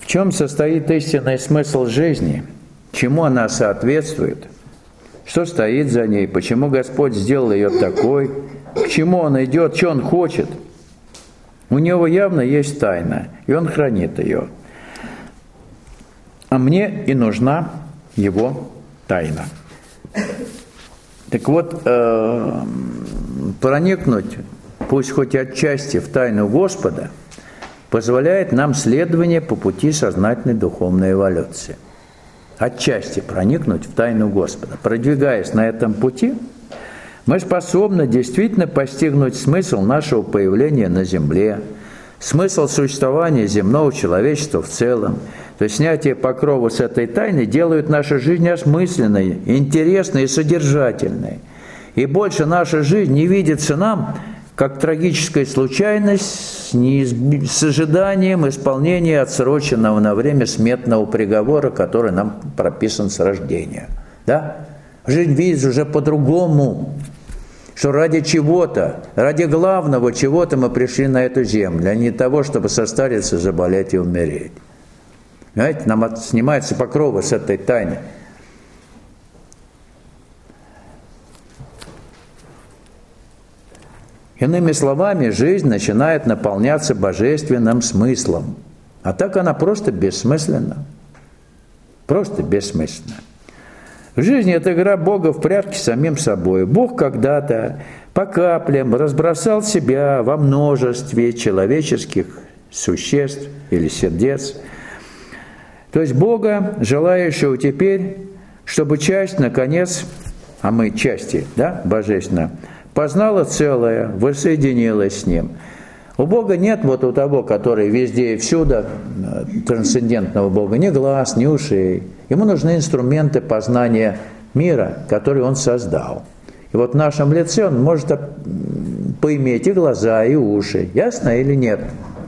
чем состоит истинный смысл жизни, чему она соответствует, что стоит за ней, почему Господь сделал ее такой, к чему Он идет, что Он хочет. У Него явно есть тайна, и Он хранит ее. А мне и нужна Его тайна. Так вот, проникнуть, пусть хоть отчасти, в тайну Господа позволяет нам следование по пути сознательной духовной эволюции. Отчасти проникнуть в тайну Господа. Продвигаясь на этом пути, мы способны действительно постигнуть смысл нашего появления на земле, смысл существования земного человечества в целом. То есть снятие покрова с этой тайны делает нашу жизнь осмысленной, интересной и содержательной. И больше наша жизнь не видится нам как трагическая случайность с ожиданием исполнения отсроченного на время смертного приговора, который нам прописан с рождения. Да? Жизнь видится уже по-другому, что ради чего-то, ради главного чего-то мы пришли на эту землю, а не того, чтобы состариться, заболеть и умереть. Понимаете, нам снимается покрова с этой тайны. Иными словами, жизнь начинает наполняться божественным смыслом. А так она просто бессмысленна. Просто бессмысленна. В жизни это игра Бога в прятки с самим собой. Бог когда-то по каплям разбросал себя во множестве человеческих существ или сердец. То есть Бога, желающего теперь, чтобы часть, наконец, а мы части, да, божественно, познала целое, воссоединилась с Ним. У Бога нет вот у того, который везде и всюду, трансцендентного Бога, ни глаз, ни ушей. Ему нужны инструменты познания мира, которые Он создал. И вот в нашем лице Он может поиметь и глаза, и уши. Ясно или нет?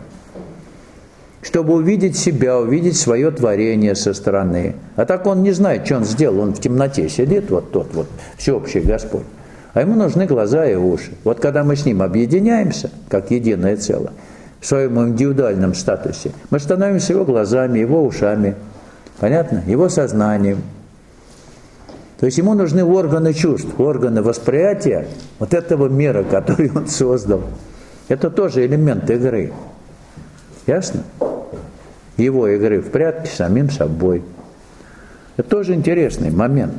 Чтобы увидеть себя, увидеть свое творение со стороны. А так Он не знает, что Он сделал. Он в темноте сидит, вот тот вот всеобщий Господь. А ему нужны глаза и уши. Вот когда мы с Ним объединяемся, как единое целое, в своем индивидуальном статусе, мы становимся Его глазами, Его ушами, понятно? Его сознанием. То есть Ему нужны органы чувств, органы восприятия вот этого мира, который Он создал. Это тоже элемент игры. Ясно? Его игры в прятки с самим собой. Это тоже интересный момент.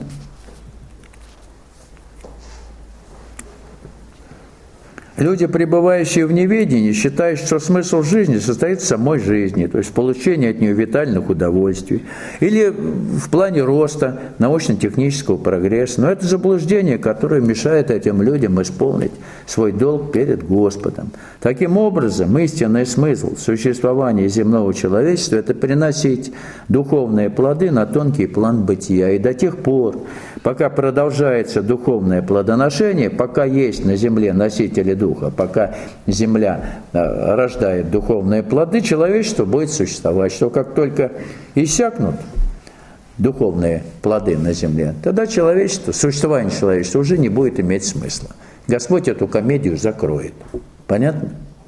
Люди, пребывающие в неведении, считают, что смысл жизни состоит в самой жизни, то есть в получении от нее витальных удовольствий, или в плане роста научно-технического прогресса. Но это заблуждение, которое мешает этим людям исполнить свой долг перед Господом. Таким образом, истинный смысл существования земного человечества – это приносить духовные плоды на тонкий план бытия. И до тех пор, пока продолжается духовное плодоношение, пока есть на земле носители духа, пока земля рождает духовные плоды, человечество будет существовать. Что как только иссякнут духовные плоды на земле, тогда человечество, существование человечества уже не будет иметь смысла. Господь эту комедию закроет. Понятно?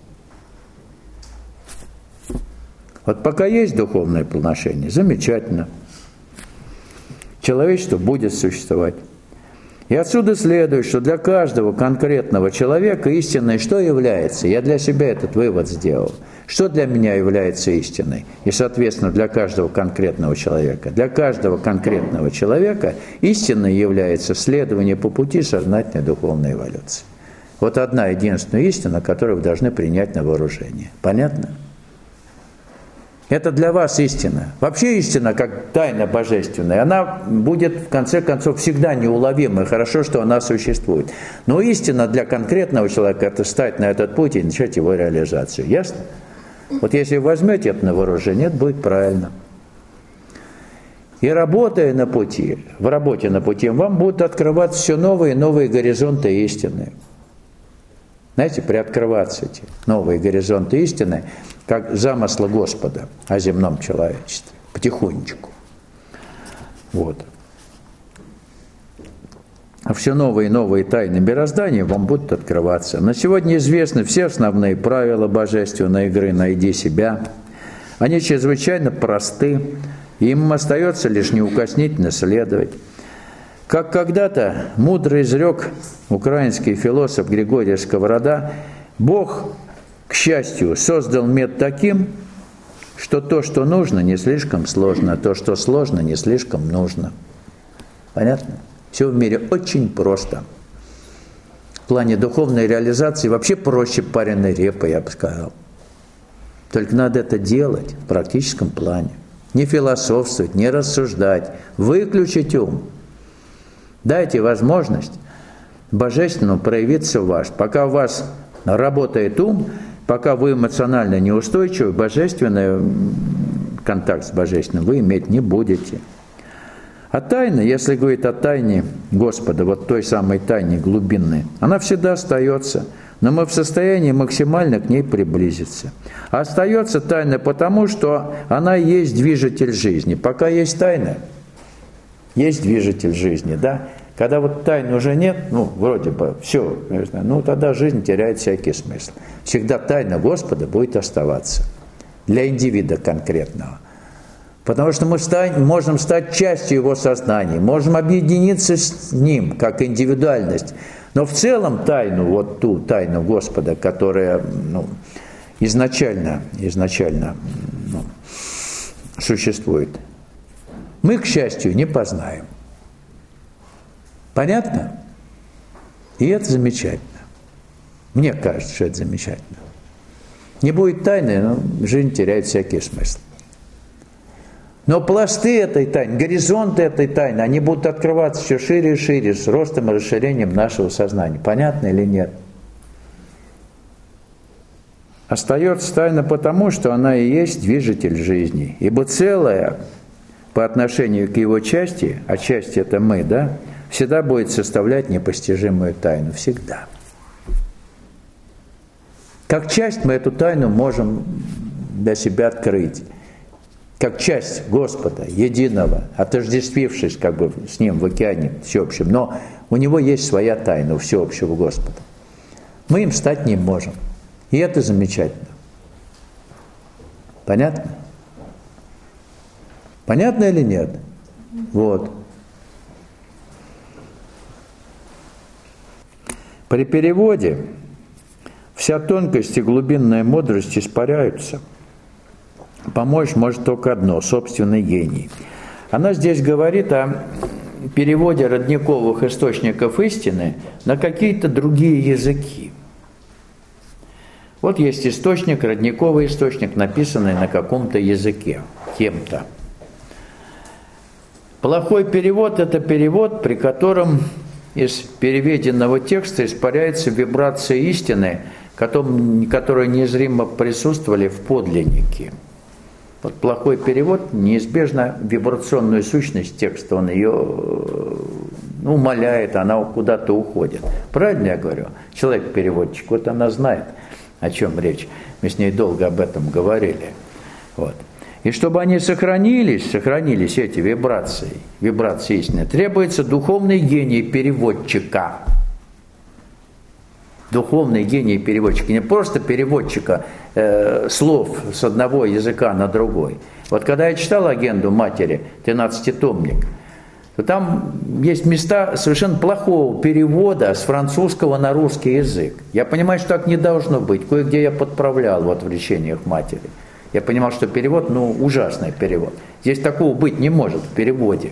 Вот пока есть духовное плодоношение, замечательно. Человечество будет существовать. И отсюда следует, что для каждого конкретного человека истиной что является? Я для себя этот вывод сделал. Что для меня является истиной? И, соответственно, для каждого конкретного человека. Для каждого конкретного человека истиной является следование по пути сознательной духовной эволюции. Вот одна единственная истина, которую вы должны принять на вооружение. Понятно? Это для вас истина. Вообще истина, как тайна божественная, она будет, в конце концов, всегда неуловимой. Хорошо, что она существует. Но истина для конкретного человека – это стать на этот путь и начать его реализацию. Ясно? Вот если вы возьмете это на вооружение, это будет правильно. И работая на пути, в работе на пути, вам будут открываться все новые и новые горизонты истины. Знаете, приоткрываться эти новые горизонты истины, как замысла Господа о земном человечестве, потихонечку. Вот. А все новые и новые тайны мироздания вам будут открываться. На сегодня известны все основные правила божественной игры «Найди себя». Они чрезвычайно просты, и им остается лишь неукоснительно следовать. Как когда-то мудро изрек украинский философ Григорий Сковорода, Бог, к счастью, создал мир таким, что то, что нужно, не слишком сложно, а то, что сложно, не слишком нужно. Понятно? Все в мире очень просто. В плане духовной реализации вообще проще пареной репы, я бы сказал. Только надо это делать в практическом плане. Не философствовать, не рассуждать, выключить ум. Дайте возможность божественному проявиться в вас. Пока у вас работает ум, пока вы эмоционально неустойчивы, божественный контакт с божественным вы иметь не будете. А тайна, если говорить о тайне Господа, вот той самой тайне глубинной, она всегда остается, но мы в состоянии максимально к ней приблизиться. А остается тайна потому, что она есть движитель жизни. Пока есть тайна, есть движитель жизни, да? Когда вот тайны уже нет, вроде бы все, тогда жизнь теряет всякий смысл. Всегда тайна Господа будет оставаться для индивида конкретного. Потому что мы можем стать частью Его сознания, можем объединиться с Ним, как индивидуальность. Но в целом тайну, вот ту тайну Господа, которая изначально существует, мы, к счастью, не познаем. Понятно? И это замечательно. Мне кажется, что это замечательно. Не будет тайны, но жизнь теряет всякий смысл. Но пласты этой тайны, горизонты этой тайны, они будут открываться все шире и шире с ростом и расширением нашего сознания. Понятно или нет? Остается тайна потому, что она и есть движитель жизни. Ибо целое по отношению к его части, а часть это мы, да, всегда будет составлять непостижимую тайну. Всегда. Как часть мы эту тайну можем для себя открыть. Как часть Господа, единого, отождествившись как бы с Ним в океане всеобщем. Но у Него есть своя тайна, у всеобщего Господа. Мы им стать не можем. И это замечательно. Понятно? Понятно или нет? Вот. При переводе вся тонкость и глубинная мудрость испаряются. Помочь может только одно – собственный гений. Она здесь говорит о переводе родниковых источников истины на какие-то другие языки. Вот есть источник, родниковый источник, написанный на каком-то языке, кем-то. Плохой перевод – это перевод, при котором из переведенного текста испаряется вибрация истины, которые незримо присутствовали в подлиннике. Вот плохой перевод, неизбежно вибрационную сущность текста, он ее умаляет, она куда-то уходит. Правильно я говорю? Человек-переводчик, вот она знает, о чем речь. Мы с ней долго об этом говорили. Вот. И чтобы они сохранились эти вибрации истины, требуется духовный гений переводчика. Духовный гений переводчика, не просто переводчика слов с одного языка на другой. Вот когда я читал «Агенду матери», 13-томник, то там есть места совершенно плохого перевода с французского на русский язык. Я понимаю, что так не должно быть. Кое-где я подправлял вот в речениях матери. Я понимал, что перевод, ужасный перевод. Здесь такого быть не может в переводе.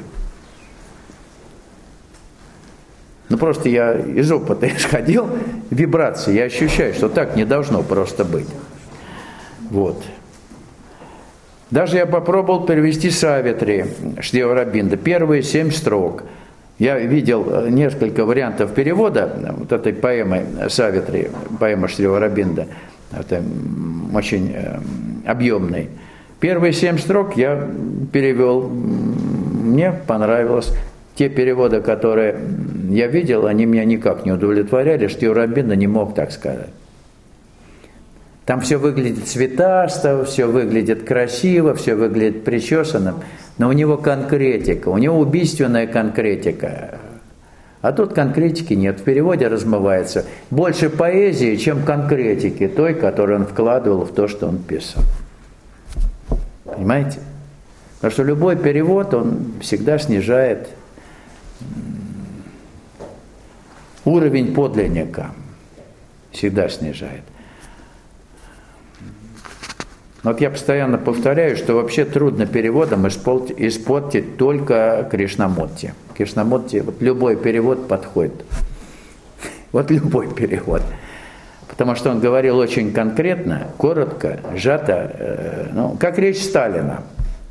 Просто я из опыта исходил, вибрации, я ощущаю, что так не должно просто быть. Вот. Даже я попробовал перевести Савитри Шри Аурабинда, первые 7 строк. Я видел несколько вариантов перевода вот этой поэмы Савитри, поэма Шри Аурабинда, это очень объемный. Первые 7 строк я перевел, мне понравилось. Те переводы, которые я видел, они меня никак не удовлетворяли, Шри Аурабинда не мог так сказать. Там все выглядит цветасто, все выглядит красиво, все выглядит причесанным, но у него конкретика, у него убийственная конкретика. А тут конкретики нет, в переводе размывается больше поэзии, чем конкретики той, которую он вкладывал в то, что он писал. Понимаете? Потому что любой перевод, он всегда снижает уровень подлинника. Всегда снижает. Вот я постоянно повторяю, что вообще трудно переводом испортить только Кришнамурти. Кришнамурти, вот любой перевод подходит. Вот любой перевод. Потому что он говорил очень конкретно, коротко, сжато, как речь Сталина.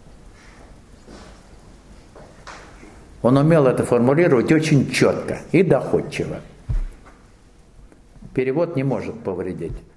Он умел это формулировать очень четко и доходчиво. Перевод не может повредить.